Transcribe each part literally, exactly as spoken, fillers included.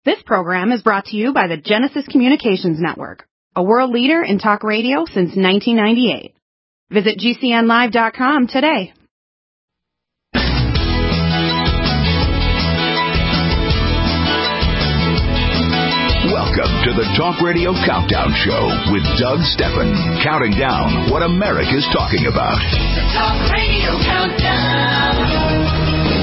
This program is brought to you by the Genesis Communications Network, a world leader in talk radio since nineteen ninety-eight. Visit G C N live dot com today. Welcome to the Talk Radio Countdown Show with Doug Steffen, counting down what America's talking about. The Talk Radio Countdown.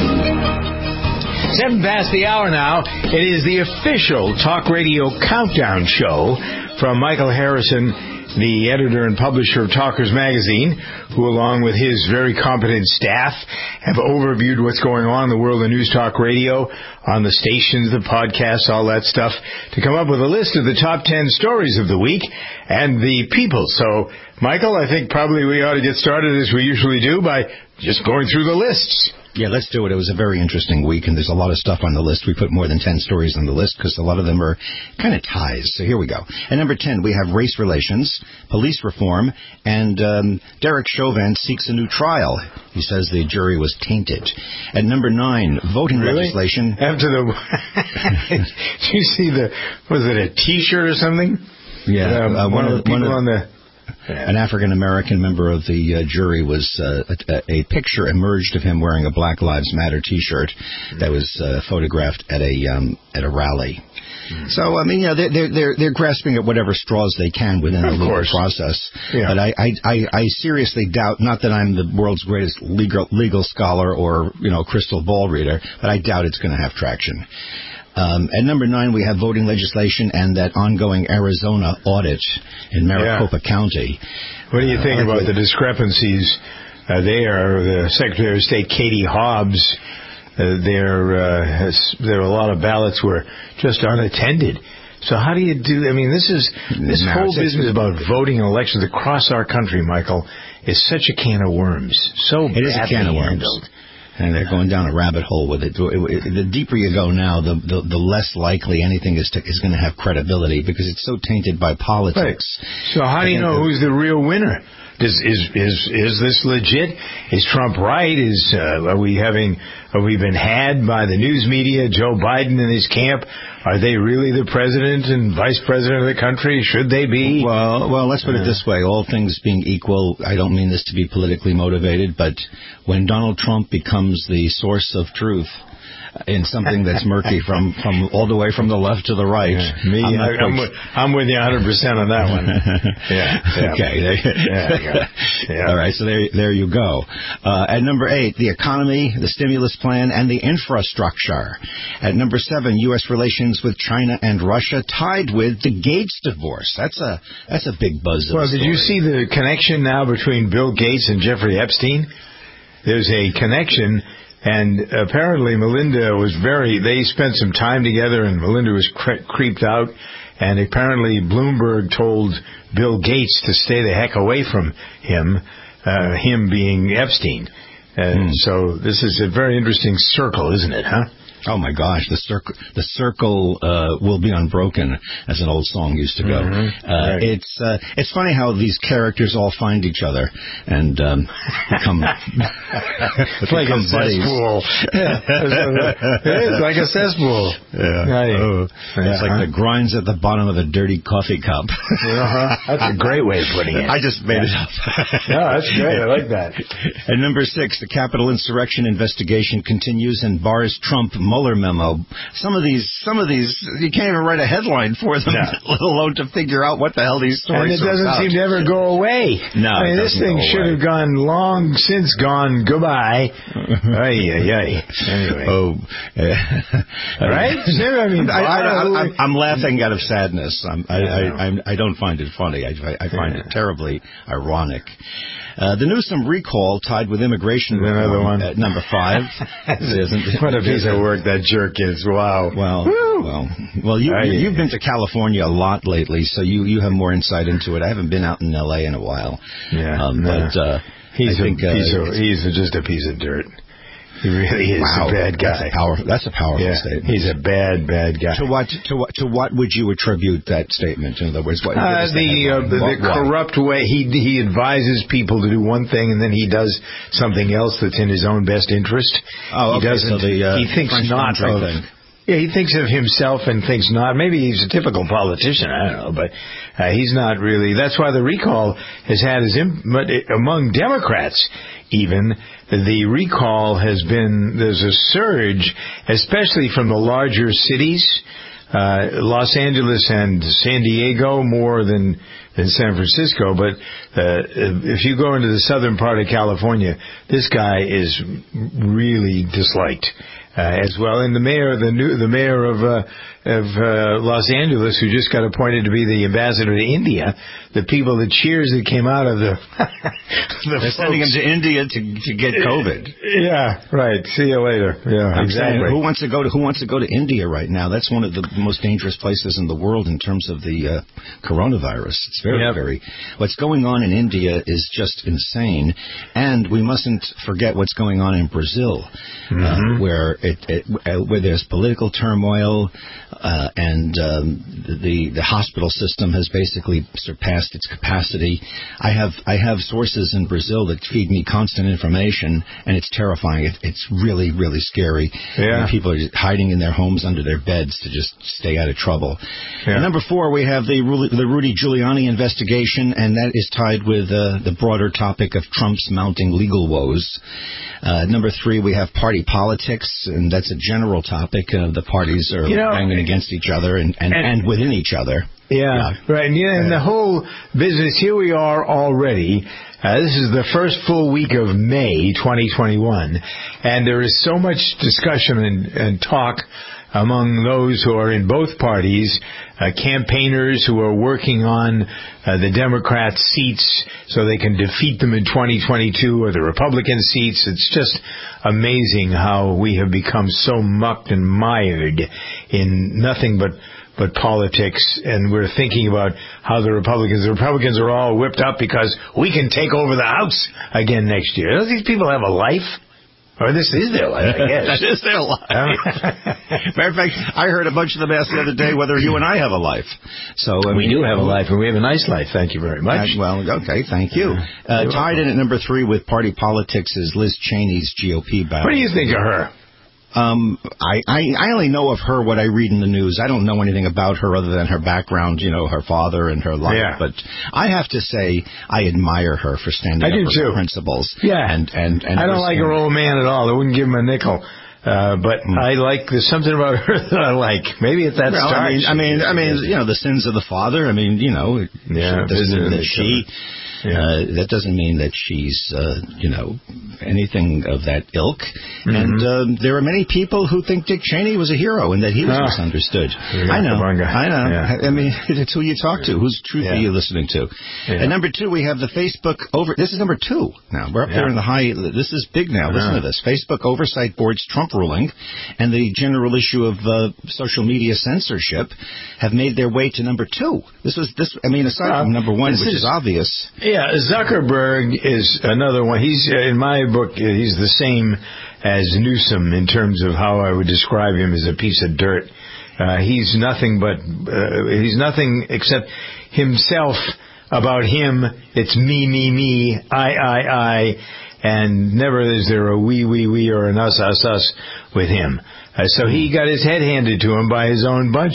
Seven past the hour now. It is the official Talk Radio Countdown Show from Michael Harrison, the editor and publisher of Talkers Magazine, who, along with his very competent staff, have overviewed what's going on in the world of news talk radio, on the stations, the podcasts, all that stuff, to come up with a list of the top ten stories of the week and the people. So, Michael, I think probably we ought to get started, as we usually do, by just going through the lists. Yeah, let's do it. It was a very interesting week, and there's a lot of stuff on the list. We put more than ten stories on the list because a lot of them are kind of ties. So here we go. At number ten, we have race relations, police reform, and um, Derek Chauvin seeks a new trial. He says the jury was tainted. At number nine, voting really? legislation. After the... Did you see the... Was it a T-shirt or something? Yeah. Um, uh, one, one of the people of, on the... An African-American member of the uh, jury was, uh, a, a picture emerged of him wearing a Black Lives Matter T-shirt that was uh, photographed at a um, at a rally. Mm. So, I mean, you know, they're, they're, they're grasping at whatever straws they can within the legal process. Yeah. But I, I, I, I seriously doubt, not that I'm the world's greatest legal, legal scholar or, you know, crystal ball reader, but I doubt it's going to have traction. Um, at number nine, we have voting legislation and that ongoing Arizona audit in Maricopa yeah. County. What do you think uh, about the discrepancies uh, there? The Secretary of State, Katie Hobbs, uh, there, uh, has, there are a lot of ballots were just unattended. So how do you do? I mean, this is this no, whole business about voting in elections across our country, Michael, is such a can of worms. So it is a can of worms. Handled. And they're going down a rabbit hole with it. The deeper you go now, the the, the less likely anything is to, is going to have credibility because it's so tainted by politics. Right. So how do you know who's the real winner? Is is is is this legit? Is Trump right? Is uh, are we having have we been had by the news media? Joe Biden and his camp, are they really the president and vice president of the country? Should they be? Well, well, let's put it this way: all things being equal, I don't mean this to be politically motivated, but when Donald Trump becomes the source of truth in something that's murky from, from all the way from the left to the right. Yeah, me, I'm, I, I'm, with, I'm with you one hundred percent on that one. yeah, yeah. Okay. Yeah, yeah. All right, so there, there you go. Uh, at number eight, the economy, the stimulus plan, and the infrastructure. At number seven, U S relations with China and Russia tied with the Gates divorce. That's a that's a big buzz. Well, did you see the connection now between Bill Gates and Jeffrey Epstein? There's a connection. And apparently Melinda was very, they spent some time together and Melinda was cre- creeped out. And apparently Bloomberg told Bill Gates to stay the heck away from him, uh, him being Epstein. And mm. so this is a very interesting circle, isn't it, huh? Oh, my gosh, the circle the circle uh, will be unbroken, as an old song used to go. Mm-hmm. Uh, right. It's uh, it's funny how these characters all find each other and um, become It's like a cesspool. Yeah. It is like a cesspool. Yeah. Right. Oh. Yeah. It's like the grinds at the bottom of a dirty coffee cup. Uh-huh. That's a great way of putting it. I just made yeah. it up. No, that's great. I like that. And number six, the Capitol insurrection investigation continues and bars Trump Mueller memo. Some of these, some of these, you can't even write a headline for them, no. let alone to figure out what the hell these stories are. And it doesn't about. seem to ever go away. No, I mean, this thing should have gone long since gone goodbye. Ay, ay, ay. Anyway. Oh, right? I mean, I, I, I, I'm, I'm laughing out of sadness. I'm, I, I, I'm, I don't find it funny. I, I find yeah. it terribly ironic. Uh, the Newsom recall tied with immigration reform one. At number five. What a piece of work that jerk is. Wow. Well, Woo. well, well. You, you, you've been to California a lot lately, so you, you have more insight into it. I haven't been out in L A in a while. Yeah. Um, no. But uh, he's, I think, a, he's, uh, a, he's a, just a piece of dirt. He really is wow, a bad guy. That's a, power, that's a powerful yeah, statement. He's a bad, bad guy. To what? To what? To what would you attribute that statement? In other words, what? Uh, the uh, the, the corrupt way he he advises people to do one thing and then he does something else that's in his own best interest. Oh, okay. He doesn't. So the, uh, he thinks French not of. Thing. Yeah, he thinks of himself and thinks not. Maybe he's a typical politician. I don't know, but uh, he's not really. That's why the recall has had his imp- among Democrats. Even the recall has been there's a surge, especially from the larger cities. Uh, Los Angeles and San Diego more than than San Francisco, but uh, if you go into the southern part of California, this guy is really disliked uh, as well. And the mayor, the new, the mayor of uh, of uh, Los Angeles, who just got appointed to be the ambassador to India, the people, the cheers that came out of the, the they're folks. sending him to India to to get COVID. Yeah, right. See you later. Yeah, I'm exactly. saying, who wants to go to Who wants to go to India right now? That's one of the most dangerous places in the world in terms of the uh, coronavirus. It's very, yep. very. What's going on in India is just insane, and we mustn't forget what's going on in Brazil, mm-hmm. uh, where it, it uh, where there's political turmoil. Uh, and um, the the hospital system has basically surpassed its capacity. I have I have sources in Brazil that feed me constant information, and it's terrifying. It, it's really really scary. Yeah. And people are hiding in their homes under their beds to just stay out of trouble. Yeah. And number four, we have the the Rudy Giuliani investigation, and that is tied with uh, the broader topic of Trump's mounting legal woes. Uh, number three, we have party politics, and that's a general topic. Uh, the parties are you know, banging against each other and, and, and, and within each other. Yeah, yeah. right. And, yeah, and the whole business, here we are already. Uh, this is the first full week of May twenty twenty-one, and there is so much discussion and, and talk among those who are in both parties, uh, campaigners who are working on uh, the Democrat seats so they can defeat them in twenty twenty-two, or the Republican seats. It's just amazing how we have become so mucked and mired in nothing but but politics, and we're thinking about how the Republicans, the Republicans are all whipped up because we can take over the House again next year. Don't these people have a life? Or this is their life, I guess. That is their life. Matter of fact, I heard a bunch of them ask the other day whether you and I have a life. So I We mean, do have a life, and we have a nice life. Thank you very much. Uh, well, okay, thank you. Uh, tied in at number three with party politics is Liz Cheney's G O P battle. What do you think of her? Um, I, I, I only know of her what I read in the news. I don't know anything about her other than her background, you know, her father and her life. Yeah. But I have to say, I admire her for standing I up do for too. her principles. Yeah. And, and, and I don't like her old man at all. I wouldn't give him a nickel. Uh, but mm. I like, there's something about her that I like. Maybe it's that well, start. I mean, I mean, I mean, you know, the sins of the father. I mean, you know, yeah, it doesn't mean that she, yeah. uh, that doesn't mean that she's, uh, you know, anything of that ilk. Mm-hmm. And um, there are many people who think Dick Cheney was a hero and that he was oh. misunderstood. I know, I know. Yeah. I mean, it's who you talk to. Whose truth yeah. are you listening to? Yeah. And number two, we have the Facebook over. This is number two now. We're up yeah. there in the high. This is big now. Listen yeah. to this. Facebook Oversight Board's Trump ruling and the general issue of uh, social media censorship have made their way to number two. This was this. I mean, aside uh, from number one, which is, is obvious. Yeah, Zuckerberg is another one. He's in my book. He's the same as Newsom in terms of how I would describe him as a piece of dirt. Uh, he's nothing but uh, he's nothing except himself. About him, it's me, me, me, I, I, I, and never is there a we, we, we, or an us, us, us with him. Uh, so he got his head handed to him by his own bunch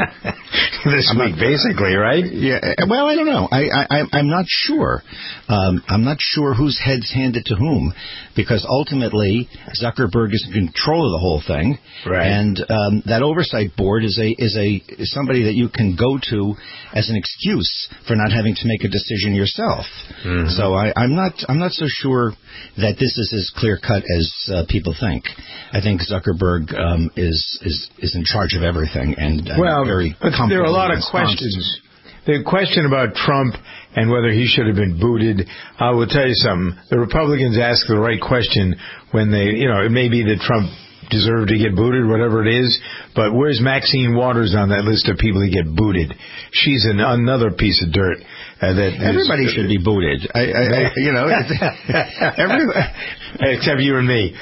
this I'm week, not, basically, right? Yeah. Well, I don't know. I, I, I'm not sure. Um, I'm not sure whose head's handed to whom, because ultimately Zuckerberg is in control of the whole thing, right? And um, that oversight board is a is a is somebody that you can go to as an excuse for not having to make a decision yourself. Mm-hmm. So I, I'm not I'm not so sure that this is as clear cut as uh, people think. I think Zuckerberg. Um, is is is in charge of everything, and uh, well, very there are a lot of questions. The question about Trump and whether he should have been booted. I will tell you something. The Republicans ask the right question when they, you know, it may be that Trump deserved to get booted, whatever it is, but where's Maxine Waters on that list of people who get booted? She's an, another piece of dirt Uh, that Everybody is, should be booted. I, I, I you know, it's, every, except you and me.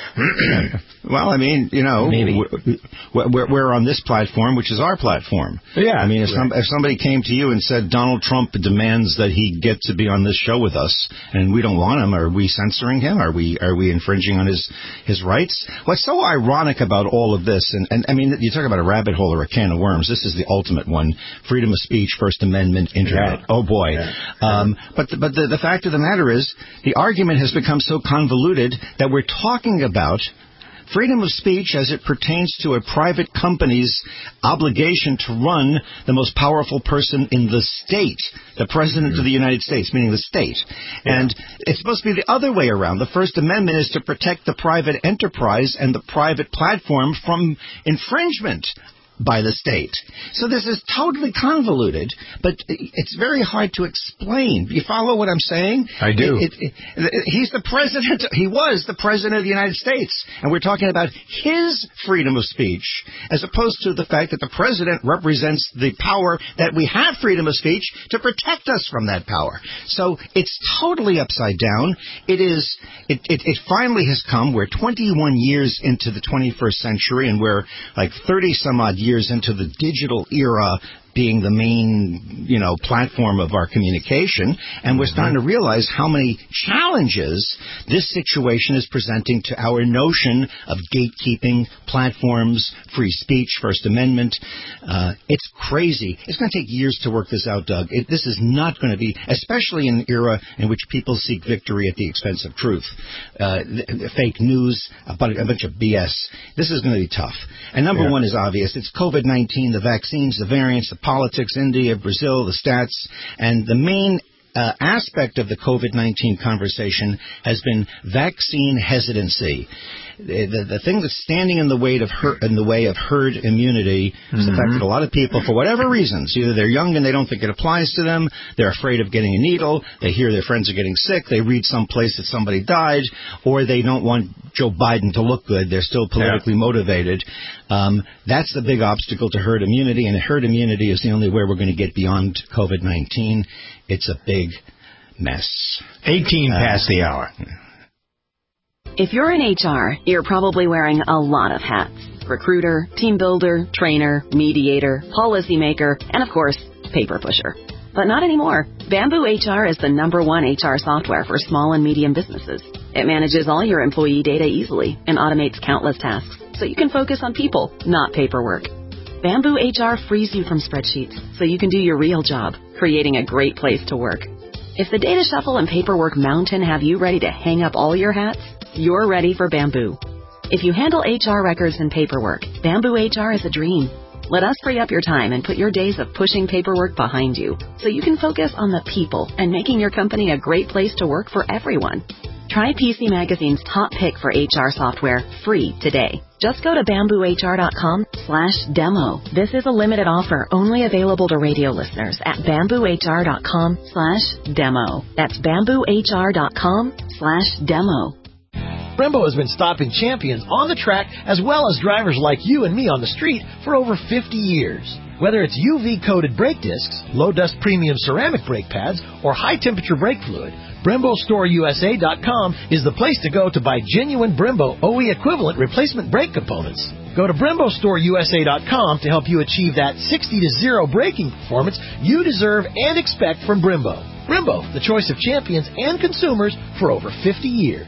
Well, I mean, you know, we're, we're, we're on this platform, which is our platform. Yeah. I mean, if, right. some, if somebody came to you and said Donald Trump demands that he get to be on this show with us, and we don't want him, are we censoring him? Are we are we infringing on his his rights? What's so ironic about all of this, and, and I mean, you talk about a rabbit hole or a can of worms. This is the ultimate one: freedom of speech, First Amendment, Internet. Yeah. Oh boy. Yeah. Um, but the, but the, the fact of the matter is, the argument has become so convoluted that we're talking about freedom of speech as it pertains to a private company's obligation to run the most powerful person in the state, the President mm-hmm. of the United States, meaning the state. Yeah. And it's supposed to be the other way around. The First Amendment is to protect the private enterprise and the private platform from infringement by the state. So this is totally convoluted, but it's very hard to explain. You follow what I'm saying? I do. It, it, it, he's the president. He was the president of the United States, and we're talking about his freedom of speech, as opposed to the fact that the president represents the power that we have freedom of speech to protect us from that power. So it's totally upside down. It is. It, it, it finally has come. We're twenty-one years into the twenty-first century, and we're like thirty some odd years into the digital era being the main, you know, platform of our communication, and we're starting to realize how many challenges this situation is presenting to our notion of gatekeeping, platforms, free speech, First Amendment. Uh, it's crazy. It's going to take years to work this out, Doug. It, this is not going to be, especially in an era in which people seek victory at the expense of truth. Uh, the, the fake news, a bunch, a bunch of B S. This is going to be tough. And number yeah. one is obvious. It's COVID nineteen, the vaccines, the variants, the politics, India, Brazil, the stats, and the main uh, aspect of the COVID nineteen conversation has been vaccine hesitancy. The, the, the thing that's standing in the way of her, in the way of herd immunity mm-hmm. is the fact that a lot of people, for whatever reasons, either they're young and they don't think it applies to them, they're afraid of getting a needle, they hear their friends are getting sick, they read someplace that somebody died, or they don't want Joe Biden to look good, they're still politically yeah. motivated. Um, that's the big obstacle to herd immunity, and herd immunity is the only way we're going to get beyond COVID nineteen. It's a big mess. eighteen uh, past the hour. If you're in H R, you're probably wearing a lot of hats. Recruiter, team builder, trainer, mediator, policymaker, and of course, paper pusher. But not anymore. Bamboo H R is the number one H R software for small and medium businesses. It manages all your employee data easily and automates countless tasks, so you can focus on people, not paperwork. Bamboo H R frees you from spreadsheets, so you can do your real job, creating a great place to work. If the data shuffle and paperwork mountain have you ready to hang up all your hats, you're ready for Bamboo. If you handle H R records and paperwork, Bamboo H R is a dream. Let us free up your time and put your days of pushing paperwork behind you, so you can focus on the people and making your company a great place to work for everyone. Try P C Magazine's top pick for H R software free today. Just go to bamboohr.com slash demo. This is a limited offer only available to radio listeners at bamboohr.com slash demo. That's bamboohr.com slash demo. Brembo has been stopping champions on the track as well as drivers like you and me on the street for over fifty years. Whether it's U V-coated brake discs, low-dust premium ceramic brake pads, or high-temperature brake fluid, Brembo Store U S A dot com is the place to go to buy genuine Brembo O E equivalent replacement brake components. Go to Brembo Store U S A dot com to help you achieve that sixty to zero braking performance you deserve and expect from Brembo. Brembo, the choice of champions and consumers for over fifty years.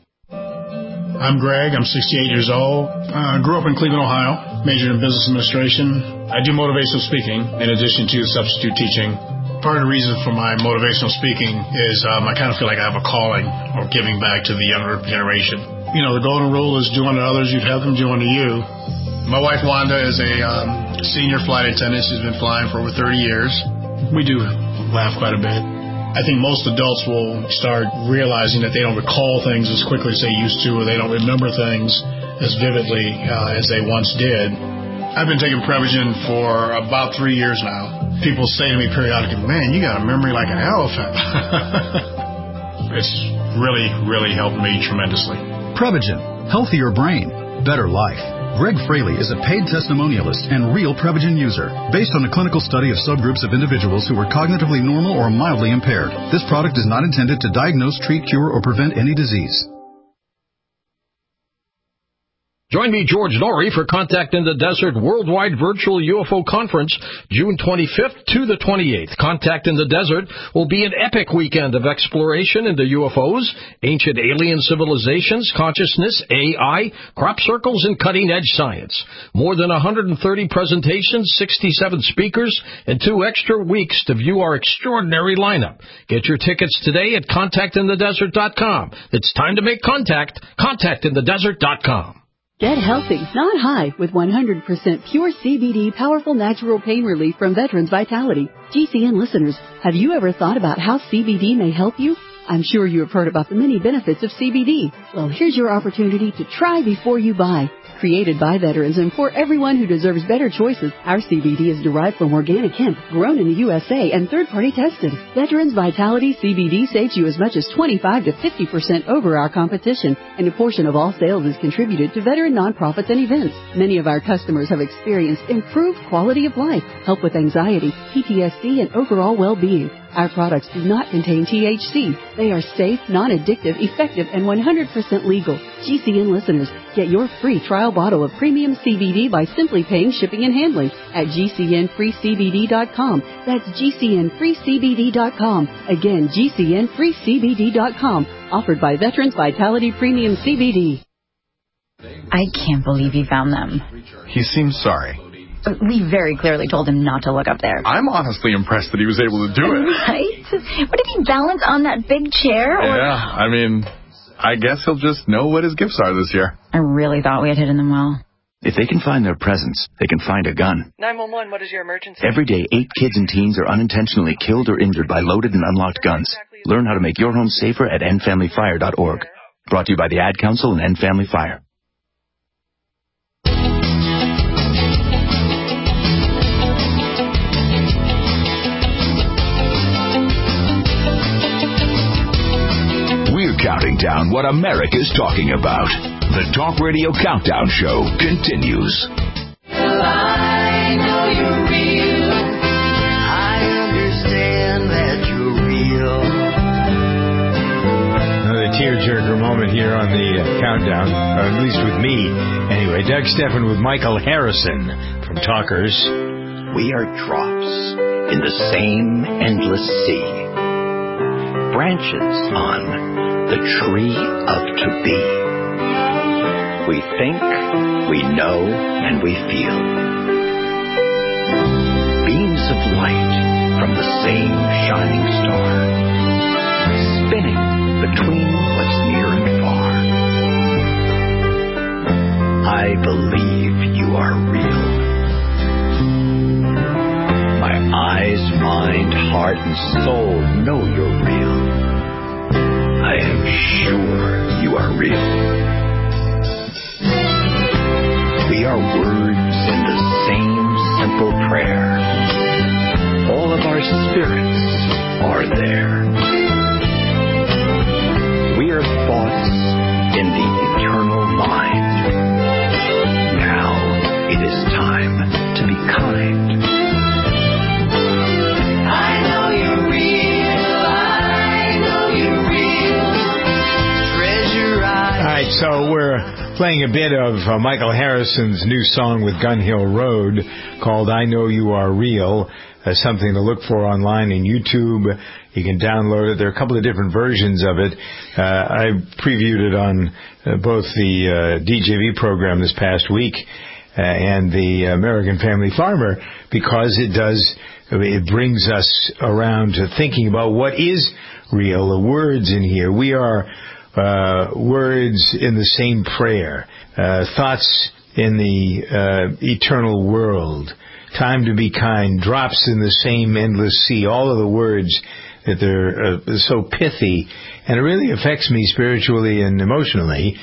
I'm Greg. I'm sixty-eight years old. I uh, grew up in Cleveland, Ohio. Majored in business administration. I do motivational speaking in addition to substitute teaching. Part of the reason for my motivational speaking is um, I kind of feel like I have a calling or giving back to the younger generation. You know, the golden rule is do unto others, you'd have them do unto you. My wife, Wanda, is a um, senior flight attendant. She's been flying for over thirty years. We do laugh quite a bit. I think most adults will start realizing that they don't recall things as quickly as they used to, or they don't remember things as vividly uh, as they once did. I've been taking Prevagen for about three years now. People say to me periodically, man, you got a memory like an elephant. It's really, really helped me tremendously. Prevagen, healthier brain. better life. Greg Fraley is a paid testimonialist and real Prevagen user, based on a clinical study of subgroups of individuals who were cognitively normal or mildly impaired. This product is not intended to diagnose, treat, cure, or prevent any disease. Join me, George Norrie, for Contact in the Desert Worldwide Virtual U F O Conference, June twenty-fifth to the twenty-eighth. Contact in the Desert will be an epic weekend of exploration into U F Os, ancient alien civilizations, consciousness, A I, crop circles, and cutting-edge science. More than one hundred thirty presentations, sixty-seven speakers, and two extra weeks to view our extraordinary lineup. Get your tickets today at contact in the desert dot com. It's time to make contact. contact in the desert dot com. Get healthy, not high, with one hundred percent pure C B D powerful natural pain relief from Veterans Vitality. G C N listeners, have you ever thought about how C B D may help you? I'm sure you have heard about the many benefits of C B D. Well, here's your opportunity to try before you buy. Created by veterans and for everyone who deserves better choices, our C B D is derived from organic hemp, grown in the U S A, and third-party tested. Veterans Vitality C B D saves you as much as twenty-five to fifty percent over our competition, and a portion of all sales is contributed to veteran nonprofits and events. Many of our customers have experienced improved quality of life, help with anxiety, P T S D, and overall well-being. Our products do not contain T H C. They are safe, non-addictive, effective, and one hundred percent legal. G C N listeners, get your free trial bottle of premium C B D by simply paying shipping and handling at G C N free C B D dot com. That's G C N free C B D dot com. Again, G C N free C B D dot com. Offered by Veterans Vitality Premium C B D. I can't believe he found them. He seems sorry. We very clearly told him not to look up there. I'm honestly impressed that he was able to do it. Right? What, did he balance on that big chair? Or... Yeah, I mean, I guess he'll just know what his gifts are this year. I really thought we had hidden them well. If they can find their presents, they can find a gun. nine one one, what is your emergency? Every day, eight kids and teens are unintentionally killed or injured by loaded and unlocked guns. Learn how to make your home safer at end family fire dot org. Brought to you by the Ad Council and End Family Fire. We're counting down what America's talking about. The Talk Radio Countdown Show continues. Well, I know you're real. I understand that you're real. Another tearjerker moment here on the uh, countdown, or at least with me. Anyway, Doug Steffen with Michael Harrison from Talkers. We are drops in the same endless sea. Branches on the tree of to be. We think, we know, and we feel. Beams of light from the same shining star, spinning between what's near and far. I believe you are real. My eyes, mind, heart, and soul know you're real. I am sure you are real. We are words in the same simple prayer. All of our spirits are there. We are thoughts in the eternal mind. Now it is time to be kind. I know you're real. I know you're real. Treasure I... All right, so we're playing a bit of uh, Michael Harrison's new song with Gun Hill Road called I Know You Are Real. Uh, something to look for online in YouTube. You can download it. There are a couple of different versions of it. Uh, I previewed it on uh, both the uh, D J V program this past week uh, and the American Family Farmer because it does, it brings us around to thinking about what is real, the words in here. We are uh, words in the same prayer, uh, thoughts in the uh, eternal world. Time to be kind, drops in the same endless sea, all of the words that they're uh, so pithy, and it really affects me spiritually and emotionally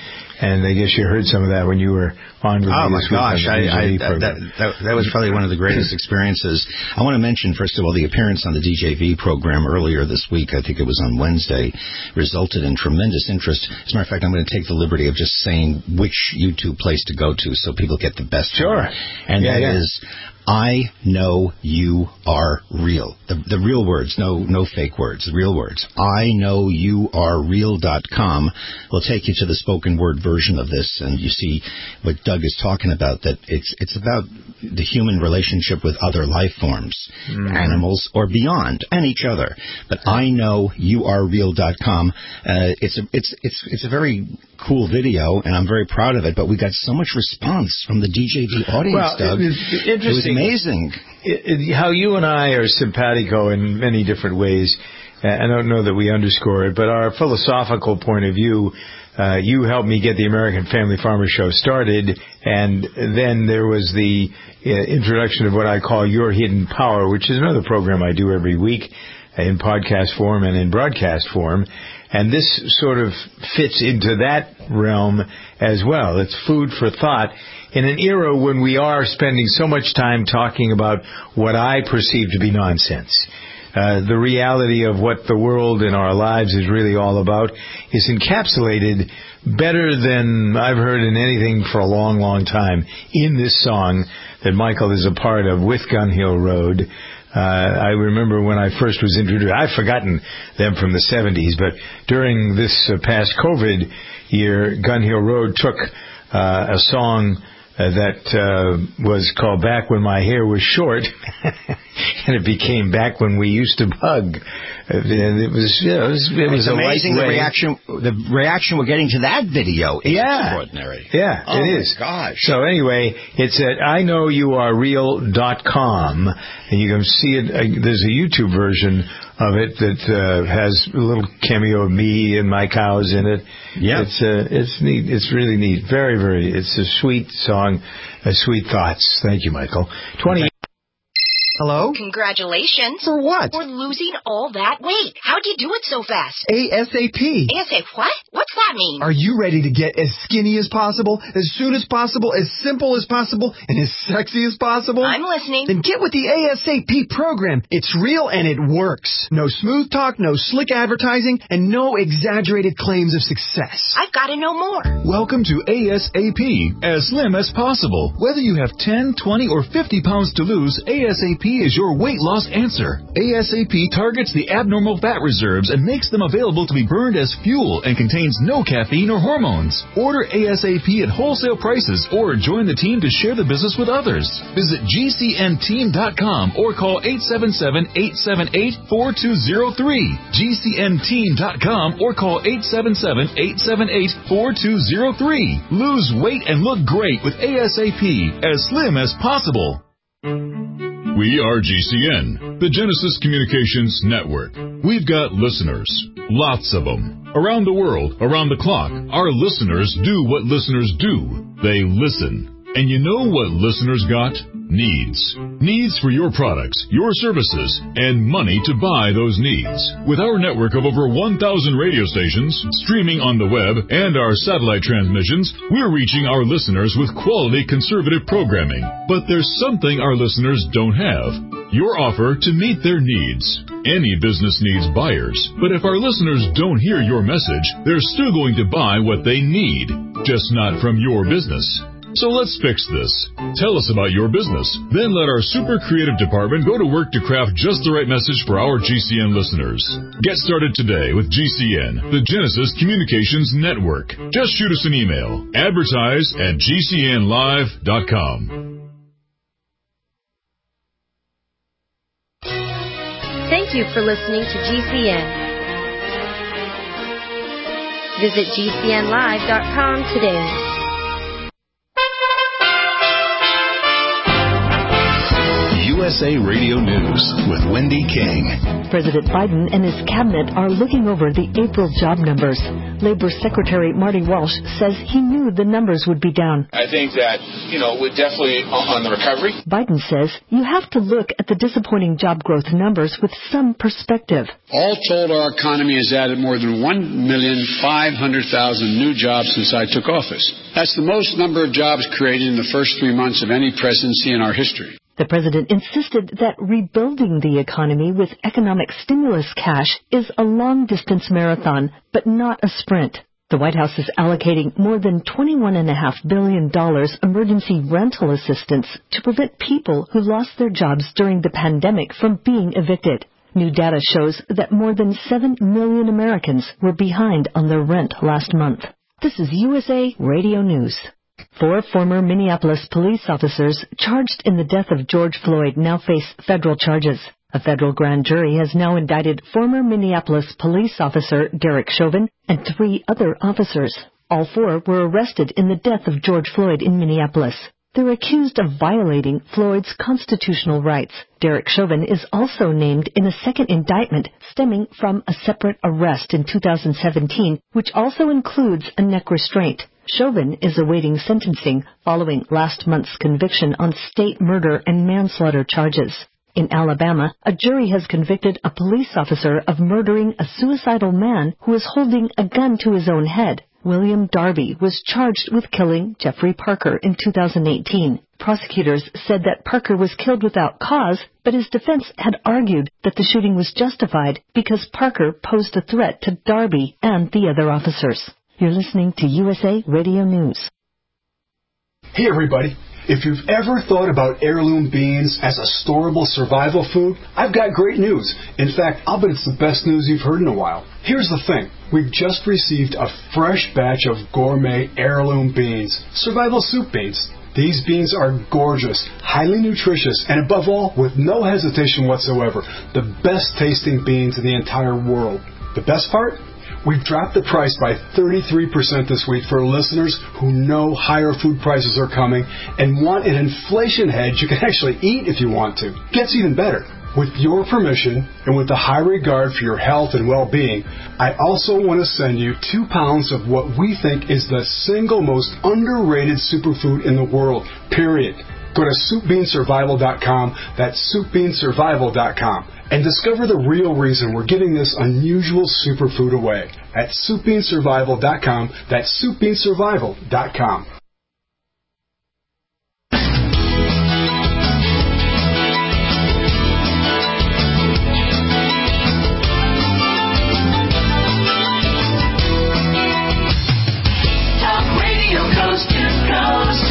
And I guess you heard some of that when you were on with Oh, me my this week on gosh. the I, D J I, V that, program. that, that was probably one of the greatest experiences. I want to mention, first of all, the appearance on the D J V program earlier this week, I think it was on Wednesday, resulted in tremendous interest. As a matter of fact, I'm going to take the liberty of just saying which YouTube place to go to so people get the best. Sure. And yeah, that yeah. is I know you are real. The, the real words, no no fake words, the real words. I know you are real dot com will take you to the spoken word version of this, and you see what Doug is talking about, that it's it's about the human relationship with other life forms, mm-hmm. animals or beyond, and each other. But I know you are real dot com. Uh, it's a it's it's it's a very cool video, and I'm very proud of it. But we got so much response from the D J V audience, well, Doug. It was interesting. It was amazing. It, it, how you and I are simpatico in many different ways. I don't know that we underscore it, but our philosophical point of view, uh, you helped me get the American Family Farmer Show started, and then there was the uh, introduction of what I call Your Hidden Power, which is another program I do every week in podcast form and in broadcast form. And this sort of fits into that realm as well. It's food for thought in an era when we are spending so much time talking about what I perceive to be nonsense. Uh, the reality of what the world in our lives is really all about is encapsulated better than I've heard in anything for a long, long time in this song that Michael is a part of with Gun Hill Road. Uh, I remember when I first was introduced, I've forgotten them from the seventies, but during this uh, past COVID year, Gun Hill Road took uh, a song uh, that uh, was called Back When My Hair Was Short, and it became Back When We Used to Bug. And it was, you know, it was, it was it's amazing the way. reaction the reaction we're getting to that video is yeah. extraordinary. Yeah, oh it is. Gosh. So anyway, it's at I know you are real dot com, and you can see it. Uh, there's a YouTube version of it that uh, has a little cameo of me and my cows in it. Yeah, it's uh, it's neat. It's really neat. Very, very. It's a sweet song, uh, sweet thoughts. Thank you, Michael. Twenty. Hello? Congratulations. For what? For losing all that weight. How'd you do it so fast? ASAP. ASAP what? What's that mean? Are you ready to get as skinny as possible, as soon as possible, as simple as possible, and as sexy as possible? I'm listening. Then get with the ASAP program. It's real and it works. No smooth talk, no slick advertising, and no exaggerated claims of success. I've got to know more. Welcome to ASAP, as slim as possible. Whether you have ten, twenty, or fifty pounds to lose, ASAP is your weight loss answer. ASAP targets the abnormal fat reserves and makes them available to be burned as fuel and contains no caffeine or hormones. Order ASAP at wholesale prices or join the team to share the business with others. Visit G C N team dot com or call eight seven seven, eight seven eight, four two zero three. G C N team dot com or call eight seven seven, eight seven eight, four two zero three. Lose weight and look great with ASAP, as slim as possible. We are G C N, the Genesis Communications Network. We've got listeners, lots of them. Around the world, around the clock, our listeners do what listeners do. They listen. And you know what listeners got? Needs. Needs for your products, your services, and money to buy those needs. With our network of over one thousand radio stations, streaming on the web, and our satellite transmissions, we're reaching our listeners with quality conservative programming. But there's something our listeners don't have. Your offer to meet their needs. Any business needs buyers, but if our listeners don't hear your message, they're still going to buy what they need, just not from your business. So let's fix this. Tell us about your business. Then let our super creative department go to work to craft just the right message for our G C N listeners. Get started today with G C N, the Genesis Communications Network. Just shoot us an email. Advertise at G C N live dot com. Thank you for listening to G C N. Visit G C N live dot com today. U S S A Radio News with Wendy King. President Biden and his cabinet are looking over the April job numbers. Labor Secretary Marty Walsh says he knew the numbers would be down. I think that, you know, we're definitely on the recovery. Biden says you have to look at the disappointing job growth numbers with some perspective. All told, our economy has added more than one million five hundred thousand new jobs since I took office. That's the most number of jobs created in the first three months of any presidency in our history. The president insisted that rebuilding the economy with economic stimulus cash is a long-distance marathon, but not a sprint. The White House is allocating more than twenty-one point five billion dollars emergency rental assistance to prevent people who lost their jobs during the pandemic from being evicted. New data shows that more than seven million Americans were behind on their rent last month. This is U S A Radio News. Four former Minneapolis police officers charged in the death of George Floyd now face federal charges. A federal grand jury has now indicted former Minneapolis police officer Derek Chauvin and three other officers. All four were arrested in the death of George Floyd in Minneapolis. They're accused of violating Floyd's constitutional rights. Derek Chauvin is also named in a second indictment stemming from a separate arrest in two thousand seventeen, which also includes a neck restraint. Chauvin is awaiting sentencing following last month's conviction on state murder and manslaughter charges. In Alabama, a jury has convicted a police officer of murdering a suicidal man who was holding a gun to his own head. William Darby was charged with killing Jeffrey Parker in two thousand eighteen. Prosecutors said that Parker was killed without cause, but his defense had argued that the shooting was justified because Parker posed a threat to Darby and the other officers. You're listening to U S A Radio News. Hey, everybody. If you've ever thought about heirloom beans as a storable survival food, I've got great news. In fact, I'll bet it's the best news you've heard in a while. Here's the thing. We've just received a fresh batch of gourmet heirloom beans, survival soup beans. These beans are gorgeous, highly nutritious, and above all, with no hesitation whatsoever, the best tasting beans in the entire world. The best part? We've dropped the price by thirty-three percent this week for listeners who know higher food prices are coming and want an inflation hedge you can actually eat if you want to. Gets even better. With your permission and with the high regard for your health and well-being, I also want to send you two pounds of what we think is the single most underrated superfood in the world, period. Go to soup bean survival dot com, that's soup bean survival dot com, and discover the real reason we're giving this unusual superfood away at soup bean survival dot com, that's soup bean survival dot com. Talk Radio Coast to Coast.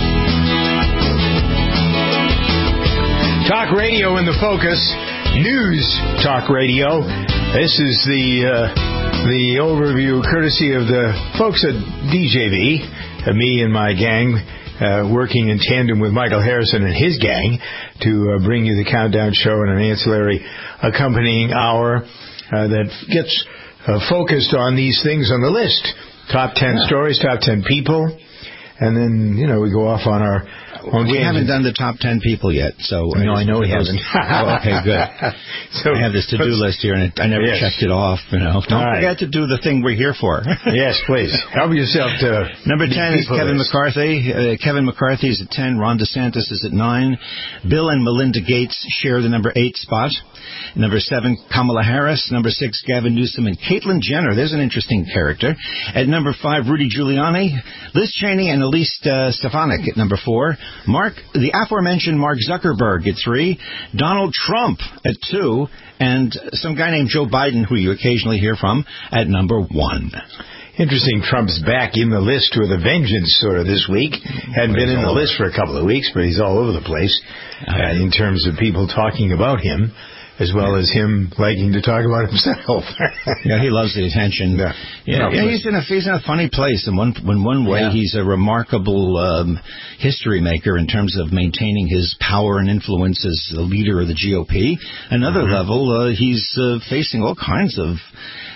Talk radio in the focus. News Talk Radio. This is the uh, the overview courtesy of the folks at D J V, uh, me and my gang, uh, working in tandem with Michael Harrison and his gang to uh, bring you the Countdown Show and an ancillary accompanying hour uh, that gets uh, focused on these things on the list. Top ten yeah. stories, top ten people, and then, you know, we go off on our own We tangents. haven't done the top ten people yet, so... No, I, I know we haven't. Oh, okay, good. So, I have this to-do list here, and I never yes. checked it off, you know. Don't All forget right. to do the thing we're here for. Yes, please. Help yourself to... Number ten is Kevin list. McCarthy. Uh, Kevin McCarthy is at ten. Ron DeSantis is at nine. Bill and Melinda Gates share the number eight spot. Number seven, Kamala Harris. Number six, Gavin Newsom and Caitlyn Jenner. There's an interesting character. At number five, Rudy Giuliani, Liz Cheney, and Elise uh, Stefanik at number four. Mark, the aforementioned Mark Zuckerberg at three. Donald Trump at two. And some guy named Joe Biden, who you occasionally hear from, at number one. Interesting, Trump's back in the list with a vengeance sort of this week. Hadn't been in the list for a couple of weeks, but he's all over the place uh, in terms of people talking about him, as well as him liking to talk about himself. Yeah, he loves the attention. Yeah, yeah, yeah he's in a he's in a funny place. In one in one way, yeah. he's a remarkable um, history maker in terms of maintaining his power and influence as the leader of the G O P. Another mm-hmm. level, uh, he's uh, facing all kinds of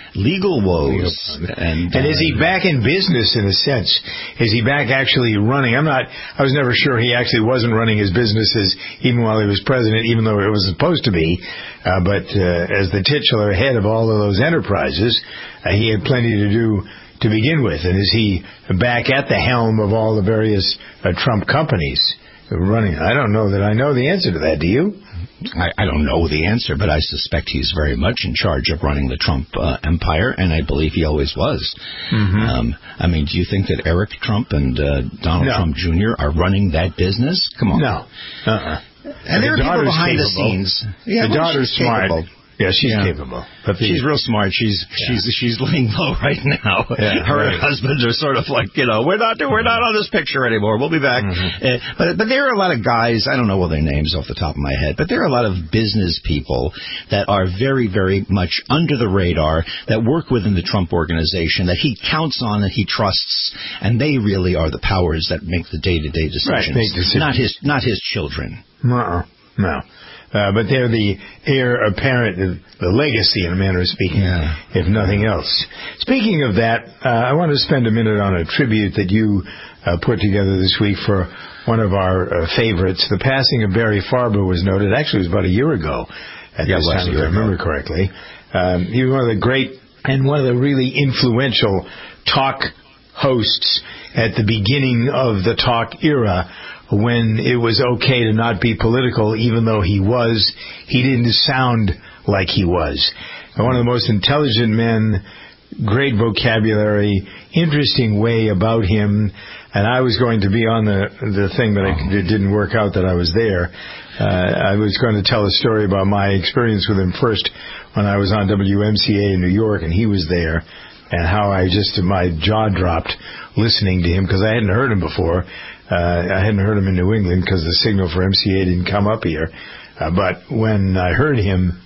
legal woes. And, and uh, is he back in business in a sense? Is he back actually running? I'm not, I was never sure he actually wasn't running his businesses even while he was president, even though it was supposed to be. Uh, but uh, as the titular head of all of those enterprises, uh, he had plenty to do to begin with. And is he back at the helm of all the various uh, Trump companies running? I don't know that I know the answer to that. Do you? I, I don't know the answer, but I suspect he's very much in charge of running the Trump uh, empire, and I believe he always was. Mm-hmm. Um, I mean, do you think that Eric Trump and uh, Donald no. Trump Junior are running that business? Come on. No. Uh-uh. And there the are people behind capable. the scenes. Yeah, the well, daughter's smart. capable. Yeah, she's yeah. capable. But the, she's real smart. She's yeah. she's she's laying low right now. Yeah, Her right. and husband are sort of like, you know, we're not we're not on this picture anymore. We'll be back. Mm-hmm. Uh, but but there are a lot of guys. I don't know all their names off the top of my head, but there are a lot of business people that are very very much under the radar that work within the Trump organization that he counts on, that he trusts, and they really are the powers that make the day to day decisions. Right, make decisions. Not his not his children. Uh-uh. No. Uh, but they're the heir apparent, the legacy, in a manner of speaking, yeah. if nothing else. Speaking of that, uh, I want to spend a minute on a tribute that you uh, put together this week for one of our uh, favorites. The passing of Barry Farber was noted. Actually, it was about a year ago at yeah, this time, if I remember correctly. Um, he was one of the great and one of the really influential talk hosts at the beginning of the talk era, when it was okay to not be political, even though he was. He didn't sound like he was. One of the most intelligent men, great vocabulary, interesting way about him. And I was going to be on the the thing, but I, it didn't work out that I was there. Uh, I was going to tell a story about my experience with him first when I was on W M C A in New York, and he was there, and how I just, my jaw dropped listening to him because I hadn't heard him before. Uh, I hadn't heard him in New England because the signal for M C A didn't come up here. Uh, but when I heard him,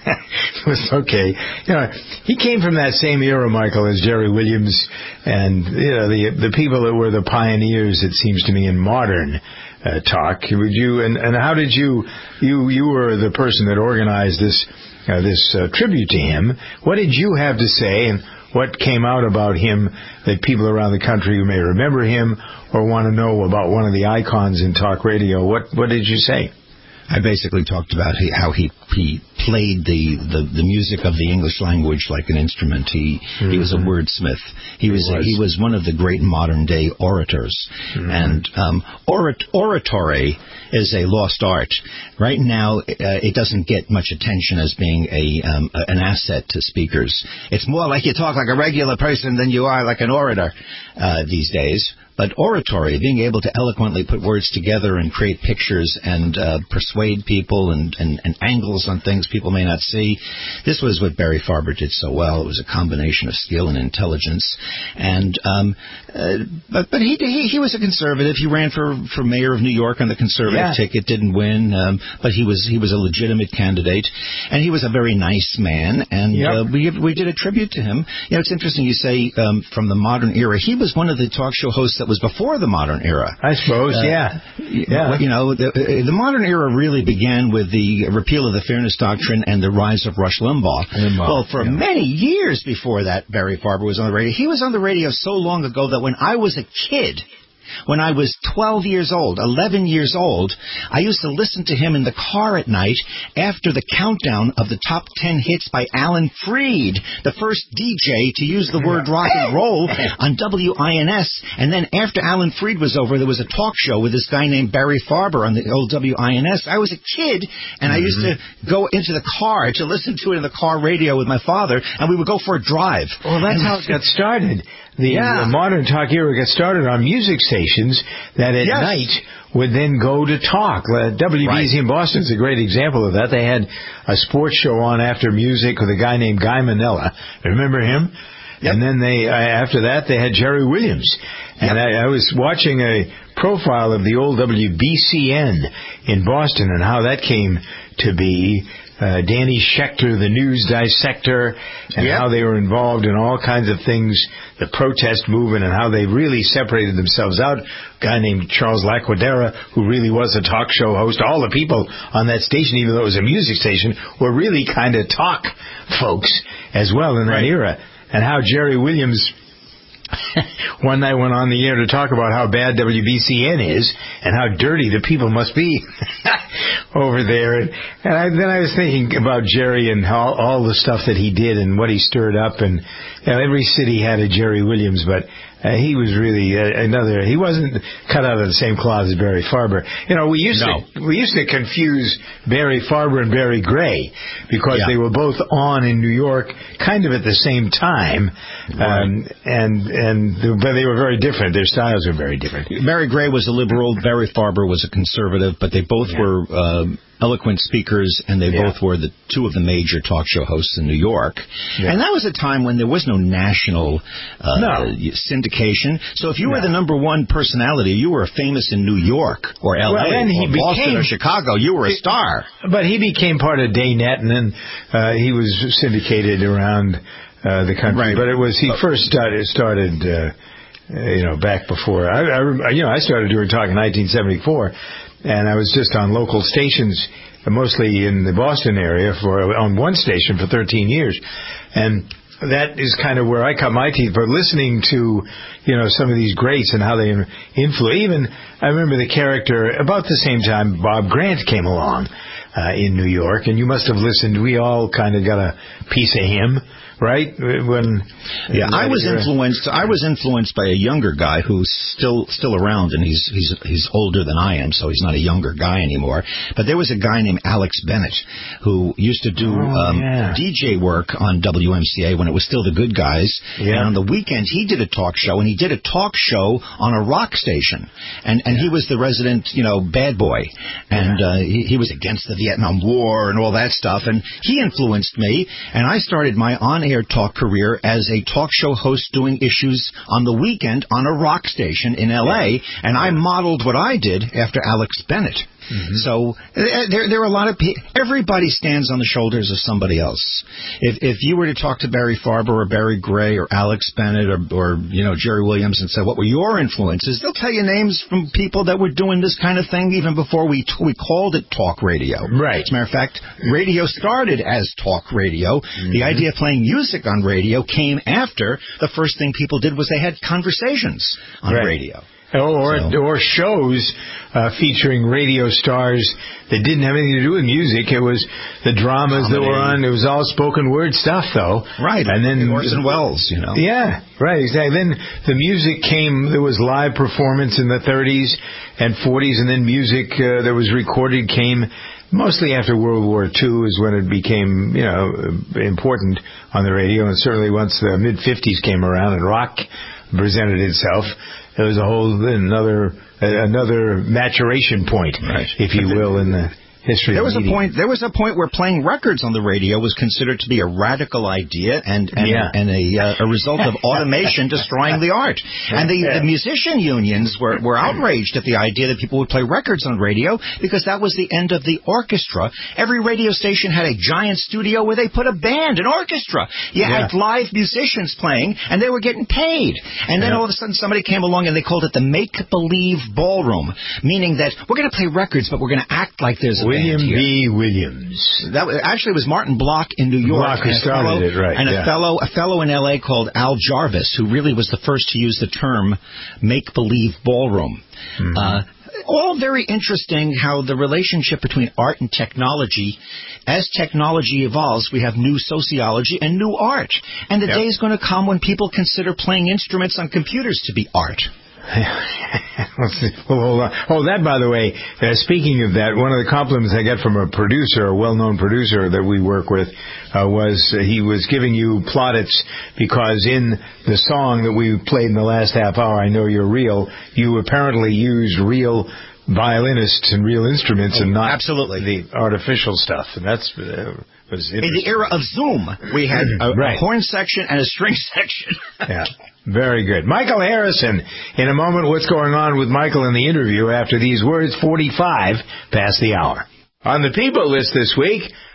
it was okay. You know, he came from that same era, Michael, as Jerry Williams, and you know the the people that were the pioneers, it seems to me, in modern uh, talk. Would you and, and how did you you you were the person that organized this uh, this uh, tribute to him? What did you have to say, and what came out about him that people around the country who may remember him or want to know about one of the icons in talk radio? What what did you say? I basically talked about he, how he he played the, the, the music of the English language like an instrument. He mm-hmm. he was a wordsmith. He was, he was he was one of the great modern day orators. Mm-hmm. And um, orat, oratory is a lost art. Right now, uh, it doesn't get much attention as being a um, an asset to speakers. It's more like you talk like a regular person than you are like an orator uh, these days. But oratory, being able to eloquently put words together and create pictures and uh, persuade people and, and, and angles on things people may not see, this was what Barry Farber did so well. It was a combination of skill and intelligence. And um, uh, but but he, he he was a conservative. He ran for, for mayor of New York on the conservative yeah. ticket, didn't win, um, but he was he was a legitimate candidate, and he was a very nice man. And yep. uh, we we did a tribute to him. You know, it's interesting you say um, from the modern era. He was one of the talk show hosts that was before the modern era. I suppose, uh, yeah. yeah. You know, the, the modern era really began with the repeal of the Fairness Doctrine and the rise of Rush Limbaugh. Limbaugh well, for yeah. many years before that, Barry Farber was on the radio. He was on the radio so long ago that when I was a kid, when I was twelve years old, eleven years old, I used to listen to him in the car at night after the countdown of the top ten hits by Alan Freed, the first D J to use the word rock and roll on W I N S. And then after Alan Freed was over, there was a talk show with this guy named Barry Farber on the old W I N S. I was a kid, and I used to go into the car to listen to it in the car radio with my father, and we would go for a drive. Well, that's and how it got started. The, yeah. the modern talk era got started on music stations that at yes. night would then go to talk. Uh, W B Z right. in Boston is a great example of that. They had a sports show on after music with a guy named Guy Manella. Remember him? Yep. And then they uh, after that, they had Jerry Williams. And yep. I, I was watching a profile of the old W B C N in Boston and how that came to be. uh, Danny Schechter, the news dissector, and Yep. how they were involved in all kinds of things, the protest movement, and how they really separated themselves out. A guy named Charles Laquadera, who really was a talk show host. All the people on that station, even though it was a music station, were really kind of talk folks as well in that Right. era. And how Jerry Williams one night went on the air to talk about how bad W B C N is and how dirty the people must be over there. And, and I, then I was thinking about Jerry and how all the stuff that he did and what he stirred up. And you know, every city had a Jerry Williams, but uh, he was really uh, another. He wasn't cut out of the same cloth as Barry Farber. You know, we used No. to we used to confuse Barry Farber and Barry Gray because Yeah. they were both on in New York, kind of at the same time, um, and and but they were very different. Their styles were very different. Barry Gray was a liberal. Barry Farber was a conservative, but they both Yeah. were um, eloquent speakers, and they Yeah. both were the two of the major talk show hosts in New York. Yeah. And that was a time when there was no national uh, No. syndication. So if you were No. the number one personality, you were famous in New York or L A Well, then he or Boston became- or Chicago. You were a star. But he became part of Daynet, and then uh, he was syndicated around uh, the country. Right. But it was he first started started. Uh, uh, you know, back before I, I, rem- you know, I started doing talk in nineteen seventy-four, and I was just on local stations, mostly in the Boston area, for on one station for thirteen years, and that is kind of where I cut my teeth. But listening to, you know, some of these greats and how they influence. Even I remember the character about the same time Bob Grant came along uh, in New York, and you must have listened. We all kind of got a piece of him. Right when yeah, I was influenced. I was influenced by a younger guy who's still still around, and he's he's he's older than I am, so he's not a younger guy anymore. But there was a guy named Alex Bennett who used to do oh, um, yeah. D J work on W M C A when it was still the Good Guys. Yeah. And on the weekends he did a talk show, and he did a talk show on a rock station, and and yeah. he was the resident, you know, bad boy, and yeah. uh, he, he was against the Vietnam War and all that stuff, and he influenced me, and I started my on air talk career as a talk show host doing issues on the weekend on a rock station in L A, and I modeled what I did after Alex Bennett. Mm-hmm. So there, there are a lot of people. Everybody stands on the shoulders of somebody else. If if you were to talk to Barry Farber or Barry Gray or Alex Bennett or, or you know Jerry Williams and say what were your influences, they'll tell you names from people that were doing this kind of thing even before we t- we called it talk radio. Right. As a matter of fact, radio started as talk radio. Mm-hmm. The idea of playing music on radio came after the first thing people did was they had conversations on right. radio. Or so. or shows uh, featuring radio stars that didn't have anything to do with music. It was the dramas Comedy. that were on. It was all spoken word stuff, though. Right. And then Orson Welles, you know. Yeah. Right. Exactly. Then the music came. There was live performance in the thirties and forties, and then music uh, that was recorded came. Mostly after World War Two is when it became, you know, important on the radio, and certainly once the mid fifties came around and rock presented itself. There was a whole another another maturation point, right. if you will, in the history there of was media. a point there was a point where playing records on the radio was considered to be a radical idea and and, yeah. and a uh, a result of automation destroying the art. And the, the musician unions were, were outraged at the idea that people would play records on radio because that was the end of the orchestra. Every radio station had a giant studio where they put a band, an orchestra. You yeah. had live musicians playing and they were getting paid. And then yeah. all of a sudden somebody came along and they called it the make-believe ballroom, meaning that we're going to play records but we're going to act like there's a William B. Here. Williams. That was, actually, it was Martin Block in New York. Block who started fellow, it, right? And yeah. a fellow, a fellow in L A called Al Jarvis, who really was the first to use the term "make-believe ballroom." Mm-hmm. Uh, all very interesting. How the relationship between art and technology, as technology evolves, we have new sociology and new art. And the yep. day is going to come when people consider playing instruments on computers to be art. well, hold on. Oh, that, by the way, uh, speaking of that, one of the compliments I get from a producer, a well-known producer that we work with, uh, was uh, he was giving you plaudits because in the song that we played in the last half hour, I Know You're Real, you apparently used real violinists and real instruments oh, and not absolutely. the artificial stuff. And that's... Uh, was in the era of Zoom, we had a, right. a horn section and a string section. Yeah. Very good. Michael Harrison. In a moment, what's going on with Michael in the interview after these words, forty-five past the hour. On the people list this week,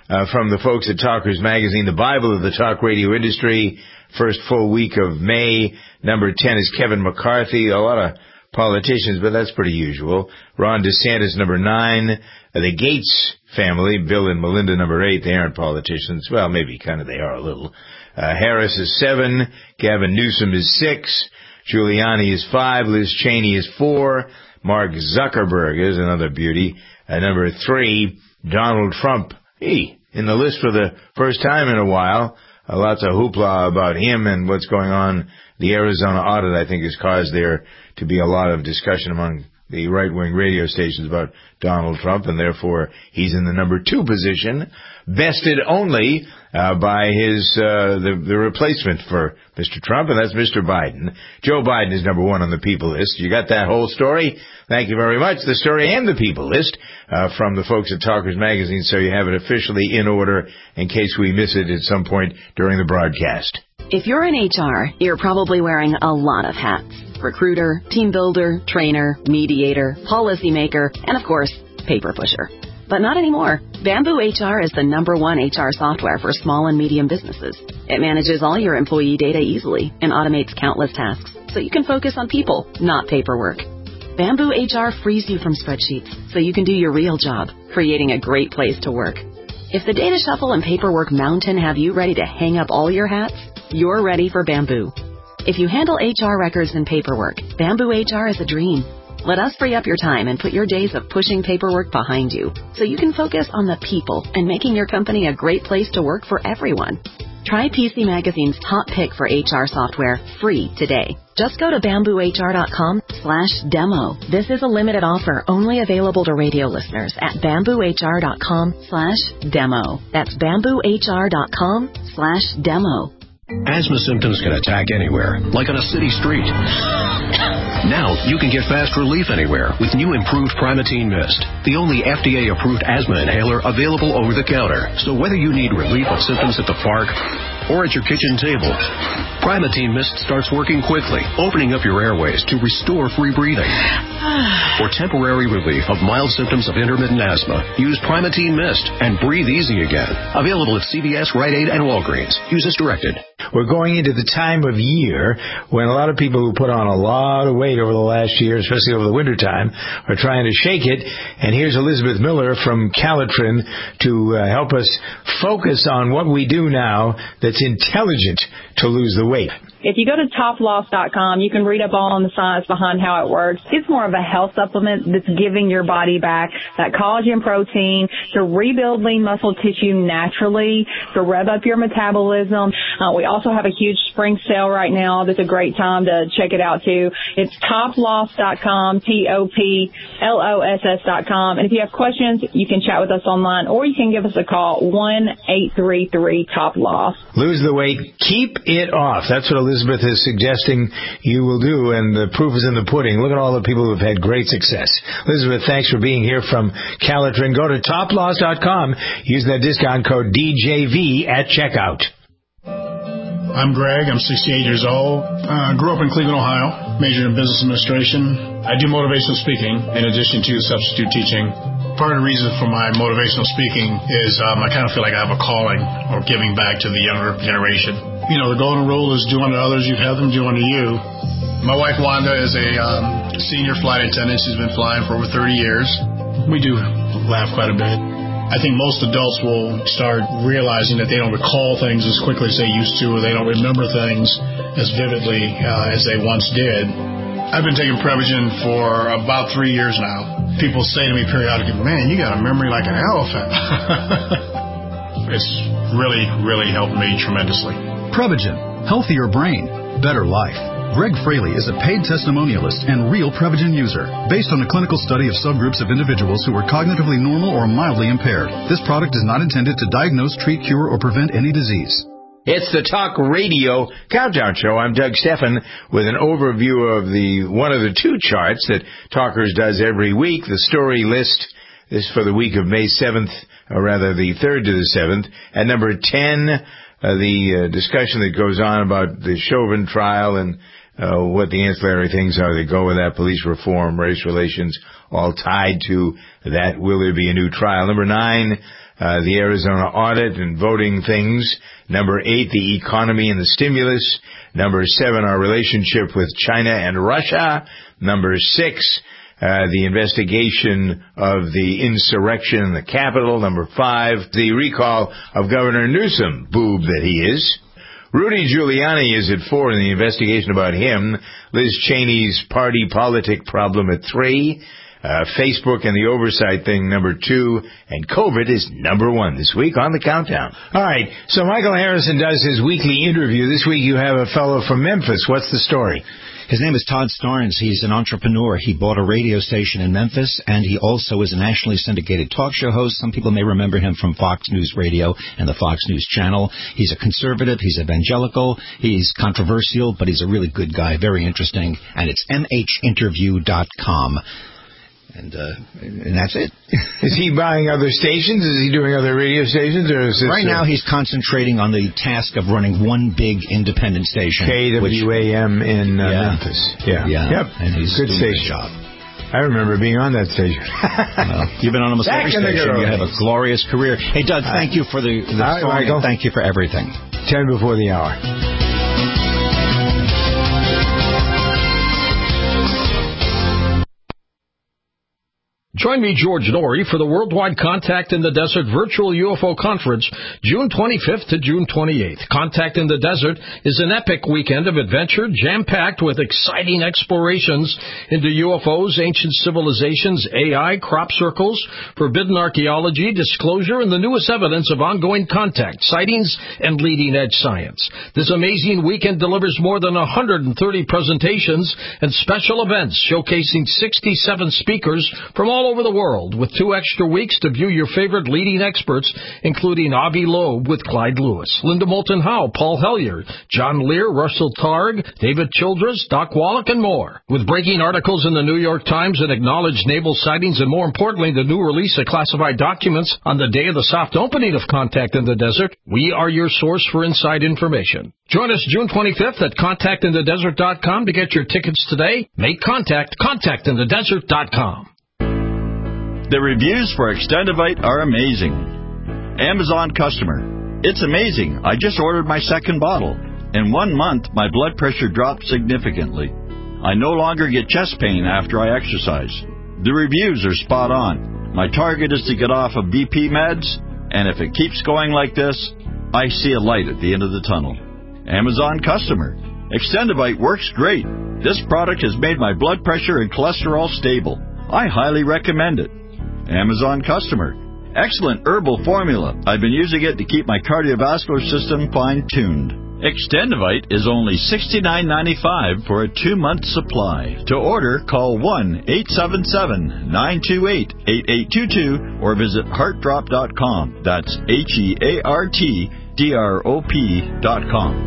uh, from the folks at Talkers Magazine, the Bible of the talk radio industry. First full week of May. Number ten is Kevin McCarthy. A lot of politicians, but that's pretty usual. Ron DeSantis, number nine. Uh, the Gates family, Bill and Melinda, number eight. They aren't politicians. Well, maybe kind of they are a little. Uh, Harris is seven. Gavin Newsom is six. Giuliani is five. Liz Cheney is four. Mark Zuckerberg is another beauty. Uh, number three, Donald Trump. Hey, in the list for the first time in a while. Uh, lots of hoopla about him and what's going on. The Arizona audit, I think, has caused there to be a lot of discussion among the right-wing radio stations about Donald Trump, and therefore he's in the number two position, bested only uh, by his uh, the, the replacement for Mister Trump, and that's Mister Biden. Joe Biden is number one on the people list. You got that whole story? Thank you very much. The story and the people list uh, from the folks at Talkers Magazine, so you have it officially in order in case we miss it at some point during the broadcast. If you're in H R, you're probably wearing a lot of hats. Recruiter, team builder, trainer, mediator, policymaker, and of course, paper pusher. But not anymore. Bamboo H R is the number one H R software for small and medium businesses. It manages all your employee data easily and automates countless tasks, so you can focus on people, not paperwork. Bamboo H R frees you from spreadsheets, so you can do your real job, creating a great place to work. If the data shuffle and paperwork mountain have you ready to hang up all your hats, you're ready for Bamboo. If you handle H R records and paperwork, Bamboo H R is a dream. Let us free up your time and put your days of pushing paperwork behind you, so you can focus on the people and making your company a great place to work for everyone. Try P C Magazine's top pick for H R software free today. Just go to bamboo h r dot com slash demo. This is a limited offer only available to radio listeners at bamboo h r dot com slash demo. That's bamboo h r dot com slash demo. Asthma symptoms can attack anywhere, like on a city street. Now you can get fast relief anywhere with new improved Primatene Mist, the only F D A-approved asthma inhaler available over the counter. So whether you need relief of symptoms at the park or at your kitchen table, Primatene Mist starts working quickly, opening up your airways to restore free breathing. For temporary relief of mild symptoms of intermittent asthma, use Primatene Mist and breathe easy again. Available at C V S, Rite Aid, and Walgreens. Use as directed. We're going into the time of year when a lot of people who put on a lot of weight over the last year, especially over the wintertime, are trying to shake it. And here's Elizabeth Miller from Calitrin to uh, help us focus on what we do now that's intelligent to lose the weight. If you go to top loss dot com, you can read up all on the science behind how it works. It's more of a health supplement that's giving your body back that collagen protein to rebuild lean muscle tissue naturally, to rev up your metabolism. Uh, we also have a huge spring sale right now. That's a great time to check it out too. It's top loss dot com, T O P L O S S dot com. And if you have questions, you can chat with us online or you can give us a call, one eight three three top loss. Lose the weight. Keep it off. That's what Elizabeth is suggesting you will do, and the proof is in the pudding. Look at all the people who have had great success. Elizabeth, thanks for being here from Calitrin. Go to top loss dot com. Use that discount code D J V at checkout. I'm Greg. I'm sixty-eight years old. Uh, grew up in Cleveland, Ohio. Majored in business administration. I do motivational speaking in addition to substitute teaching. Part of the reason for my motivational speaking is um, I kind of feel like I have a calling or giving back to the younger generation. You know, the golden rule is do unto others, you have them do unto you. My wife Wanda is a um, senior flight attendant. She's been flying for over thirty years. We do laugh quite a bit. I think most adults will start realizing that they don't recall things as quickly as they used to, or they don't remember things as vividly uh, as they once did. I've been taking Prevagen for about three years now. People say to me periodically, man, you got a memory like an elephant. It's really, really helped me tremendously. Prevagen. Healthier brain. Better life. Greg Fraley is a paid testimonialist and real Prevagen user, based on a clinical study of subgroups of individuals who were cognitively normal or mildly impaired. This product is not intended to diagnose, treat, cure, or prevent any disease. It's the Talk Radio Countdown Show. I'm Doug Steffen with an overview of the one of the two charts that Talkers does every week. The story list is for the week of May seventh, or rather the third to the seventh. At number ten, uh, the uh, discussion that goes on about the Chauvin trial and uh, what the ancillary things are that go with that, police reform, race relations, all tied to that. Will there be a new trial? Number nine, uh, the Arizona audit and voting things. Number eight, the economy and the stimulus. Number seven, our relationship with China and Russia. Number six, uh, the investigation of the insurrection in the Capitol. Number five, the recall of Governor Newsom, boob that he is. Rudy Giuliani is at four in the investigation about him. Liz Cheney's party politic problem at three. Uh, Facebook and the oversight thing, number two, and COVID is number one this week on the countdown. All right, so Michael Harrison does his weekly interview. This week you have a fellow from Memphis. What's the story? His name is Todd Starnes. He's an entrepreneur. He bought a radio station in Memphis, and he also is a nationally syndicated talk show host. Some people may remember him from Fox News Radio and the Fox News Channel. He's a conservative. He's evangelical. He's controversial, but he's a really good guy, very interesting, and it's m h interview dot com. And, uh, and that's it. Is he buying other stations? Is he doing other radio stations? Or is this right now he's concentrating on the task of running one big independent station. K W A M which, in uh, yeah. Memphis. Yeah. yeah. Yep. And he's good doing station. a job. I remember being on that station. Well, you've been on almost Back every station. You have a glorious career. Hey, Doug, thank you for the, the right, song Michael. and thank you for everything. Ten before the hour. Join me, George Norrie, for the Worldwide Contact in the Desert Virtual U F O Conference, June twenty-fifth to June twenty-eighth. Contact in the Desert is an epic weekend of adventure, jam-packed with exciting explorations into U F Os, ancient civilizations, A I, crop circles, forbidden archaeology, disclosure, and the newest evidence of ongoing contact, sightings, and leading-edge science. This amazing weekend delivers more than one hundred thirty presentations and special events showcasing sixty-seven speakers from all over the world, with two extra weeks to view your favorite leading experts, including Avi Loeb with Clyde Lewis, Linda Moulton Howe, Paul Hellyer, John Lear, Russell Targ, David Childress, Doc Wallach, and more. With breaking articles in the New York Times and acknowledged naval sightings, and more importantly, the new release of classified documents on the day of the soft opening of Contact in the Desert, we are your source for inside information. Join us June twenty-fifth at contact in the desert dot com to get your tickets today. Make contact, contact in the desert dot com. The reviews for Extendivite are amazing. Amazon customer. It's amazing. I just ordered my second bottle. In one month, my blood pressure dropped significantly. I no longer get chest pain after I exercise. The reviews are spot on. My target is to get off of B P meds, and if it keeps going like this, I see a light at the end of the tunnel. Amazon customer. Extendivite works great. This product has made my blood pressure and cholesterol stable. I highly recommend it. Amazon customer. Excellent herbal formula. I've been using it to keep my cardiovascular system fine-tuned. Extendivite is only sixty-nine ninety-five for a two-month supply. To order, call one eight seven seven, nine two eight, eight eight two two or visit heart drop dot com. That's H E A R T D R O P dot com.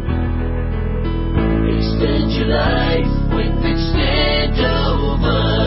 Extend your life with Extendivite.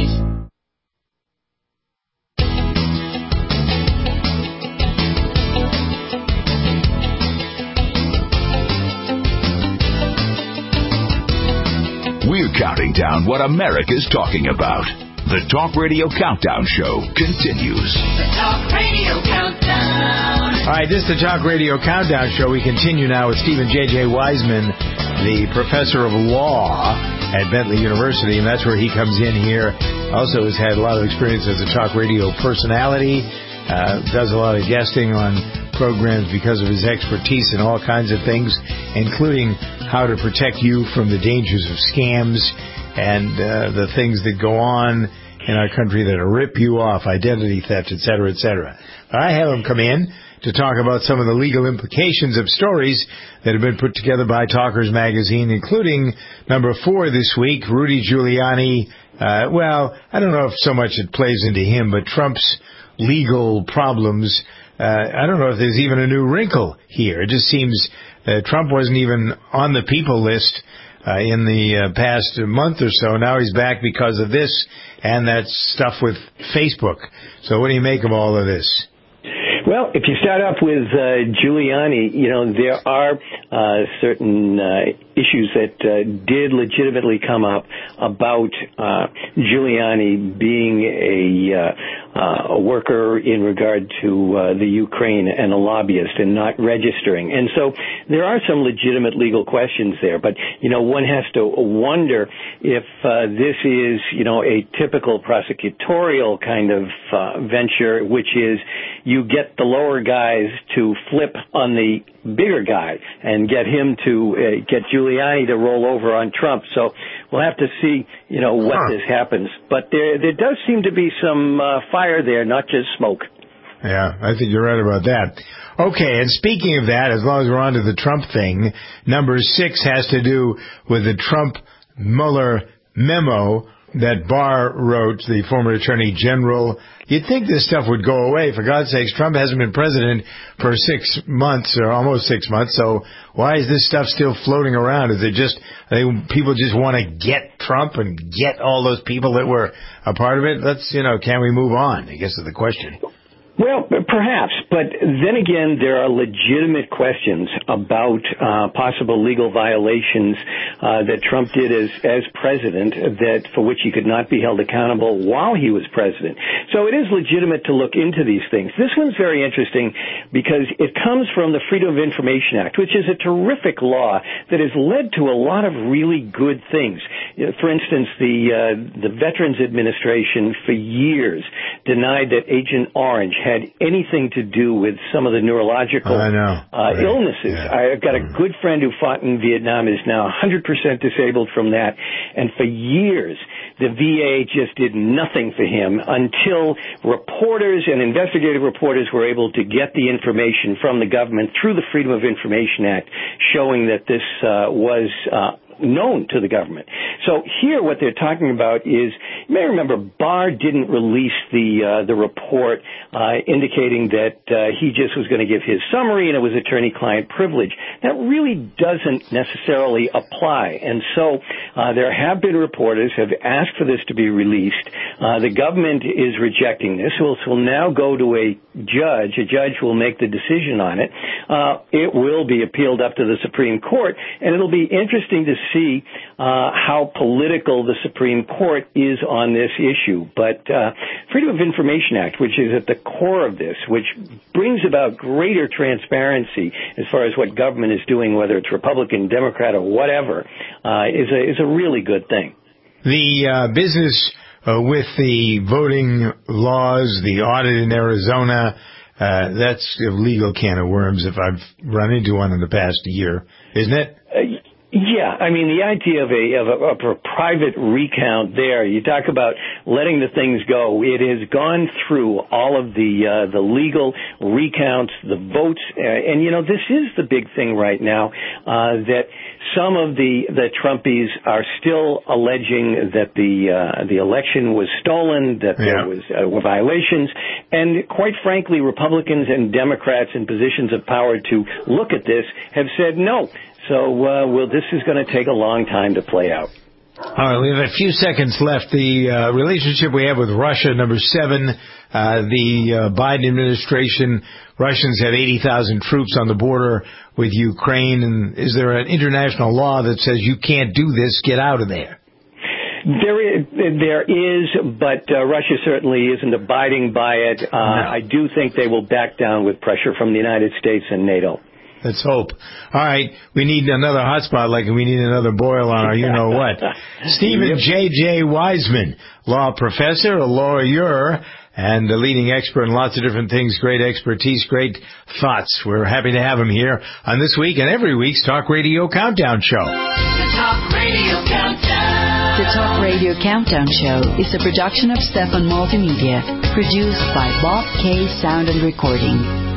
We're counting down what America's talking about. The Talk Radio Countdown Show continues. The Talk Radio Countdown. All right, this is the Talk Radio Countdown Show. We continue now with Stephen J J. Wiseman, the professor of law at Bentley University, and that's where he comes in here. Also has had a lot of experience as a talk radio personality, uh, does a lot of guesting on programs because of his expertise in all kinds of things, including how to protect you from the dangers of scams and uh, the things that go on in our country that rip you off, identity theft, et cetera, et cetera. I have him come in to talk about some of the legal implications of stories that have been put together by Talkers Magazine, including number four this week, Rudy Giuliani. Uh, well, I don't know if so much it plays into him, but Trump's legal problems. Uh, I don't know if there's even a new wrinkle here. It just seems uh, Trump wasn't even on the people list uh, in the uh, past month or so. Now he's back because of this and that stuff with Facebook. So what do you make of all of this? Well, if you start off with uh, Giuliani, you know, there are uh, certain uh, issues that uh, did legitimately come up about uh, Giuliani being a uh, uh, a worker in regard to uh, the Ukraine and a lobbyist and not registering. And so there are some legitimate legal questions there. But, you know, one has to wonder if uh, this is, you know, a typical prosecutorial kind of uh, venture, which is you get the lower guys to flip on the bigger guy and get him to uh, get Giuliani to roll over on Trump. So we'll have to see, you know, what huh. this happens. But there, there does seem to be some uh, fire there, not just smoke. Yeah, I think you're right about that. Okay, and speaking of that, as long as we're on to the Trump thing, number six has to do with the Trump-Mueller memo that Barr wrote, the former Attorney General. You'd think this stuff would go away. For God's sakes, Trump hasn't been president for six months, or almost six months, so why is this stuff still floating around? Is it just, they, people just want to get Trump and get all those people that were a part of it? Let's, you know, can we move on, I guess is the question. Well, perhaps, but then again, there are legitimate questions about uh, possible legal violations uh, that Trump did as as president, that for which he could not be held accountable while he was president. So it is legitimate to look into these things. This one's very interesting because it comes from the Freedom of Information Act, which is a terrific law that has led to a lot of really good things. For instance, the uh, the Veterans Administration for years denied that Agent Orange had anything to do with some of the neurological I know. Uh, right. illnesses. Yeah. I've got a good friend who fought in Vietnam, is now one hundred percent disabled from that, and for years the V A just did nothing for him until reporters and investigative reporters were able to get the information from the government through the Freedom of Information Act, showing that this uh, was uh, known to the government. So here what they're talking about is, you may remember Barr didn't release the uh, the report uh, indicating that uh, he just was going to give his summary and it was attorney-client privilege. That really doesn't necessarily apply. And so uh, there have been reporters who have asked for this to be released. Uh, the government is rejecting this. So it will now go to a judge. A judge will make the decision on it. Uh, it will be appealed up to the Supreme Court, and it'll be interesting to see uh, how political the Supreme Court is on this issue. But uh, Freedom of Information Act, which is at the core of this, which brings about greater transparency as far as what government is doing, whether it's Republican, Democrat, or whatever, uh, is a is a really good thing. The uh, business uh, with the voting laws, the audit in Arizona, uh, that's a legal can of worms if I've run into one in the past year, isn't it? Uh, Yeah, I mean, the idea of a, of a, of a private recount there, you talk about letting the things go. It has gone through all of the uh, the legal recounts, the votes, uh, and, you know, this is the big thing right now, uh, that some of the, the Trumpies are still alleging that the uh, the election was stolen, that yeah. there was uh, were violations, and quite frankly, Republicans and Democrats in positions of power to look at this have said no. So, uh, well, this is going to take a long time to play out. All right, we have a few seconds left. The uh, relationship we have with Russia, number seven, uh, the uh, Biden administration, Russians have eighty thousand troops on the border with Ukraine. And is there an international law that says you can't do this, get out of there? There is, there is, but uh, Russia certainly isn't abiding by it. Uh, no. I do think they will back down with pressure from the United States and NATO. Let's hope. All right, we need another hotspot like we need another boil on our you-know-what. Stephen J J. Wiseman, law professor, a lawyer, and a leading expert in lots of different things. Great expertise, great thoughts. We're happy to have him here on this week and every week's Talk Radio Countdown Show. The Talk Radio Countdown. The Talk Radio Countdown Show is a production of Stefan Multimedia, produced by Bob K. Sound and Recording.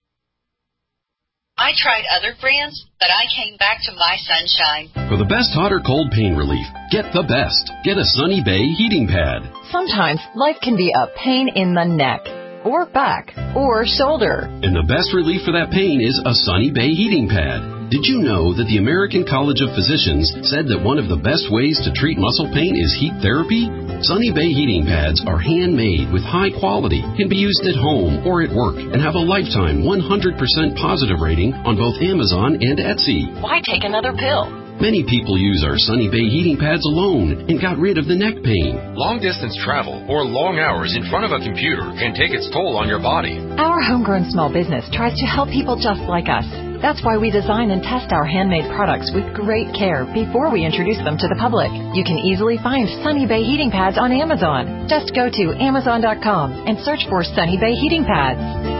I tried other brands, but I came back to my Sunshine. For the best hot or cold pain relief, get the best. Get a Sunny Bay heating pad. Sometimes life can be a pain in the neck, or back, or shoulder. And the best relief for that pain is a Sunny Bay heating pad. Did you know that the American College of Physicians said that one of the best ways to treat muscle pain is heat therapy? Sunny Bay heating pads are handmade with high quality, can be used at home or at work, and have a lifetime one hundred percent positive rating on both Amazon and Etsy. Why take another pill? Many people use our Sunny Bay heating pads alone and got rid of the neck pain. Long-distance travel or long hours in front of a computer can take its toll on your body. Our homegrown small business tries to help people just like us. That's why we design and test our handmade products with great care before we introduce them to the public. You can easily find Sunny Bay heating pads on Amazon. Just go to amazon dot com and search for Sunny Bay heating pads.